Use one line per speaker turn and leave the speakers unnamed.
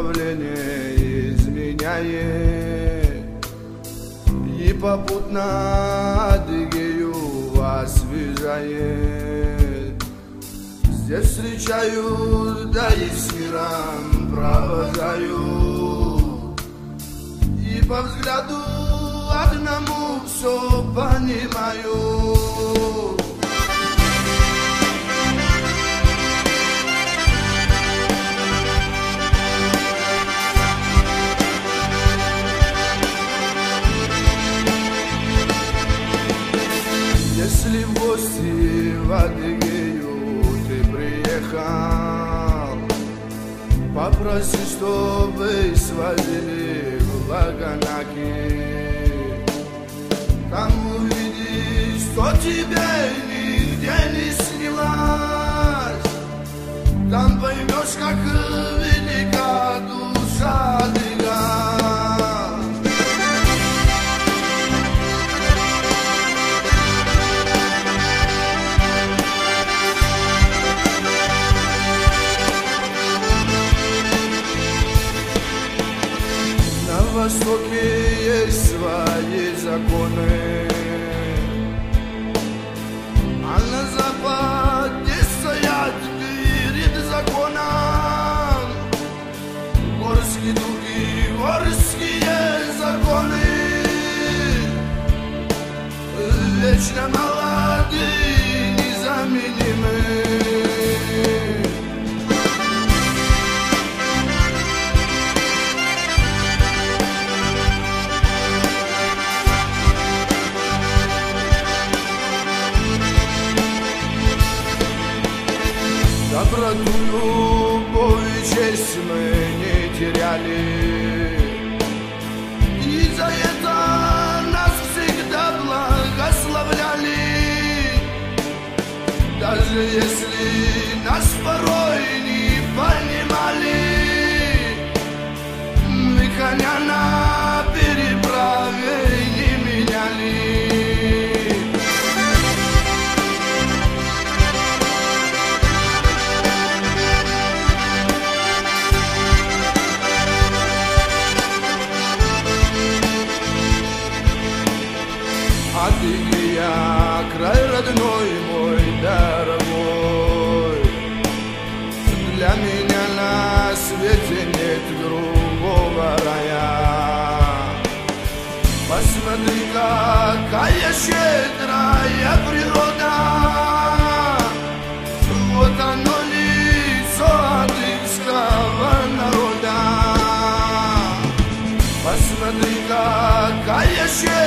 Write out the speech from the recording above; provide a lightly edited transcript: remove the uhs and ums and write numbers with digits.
направление изменяет, и попутно Адыгею освежает. Здесь встречают, да и с миром провожают, и по взгляду одному все понимаю. Если в гости в Адыгею ты приехал, попроси, чтобы свозили в Лаганаки. Там увидишь, что тебе нигде не снилось. Там поймешь, как велика душа адыга. На востоке есть свои законы, а на западе стоят перед законом горские духи, горские законы, вечно молодые, незаменимые. Доброту, любовь и честь мы не теряли, и за это нас всегда благословляли. Даже если нас порой не понимали, мы коня на переправе не меняли. Адыгея, край родной мой, дорогой, для меня на свете нет другого рая. Посмотри, какая щедрая природа, вот оно лицо адыгского народа. Посмотри, какая щедрая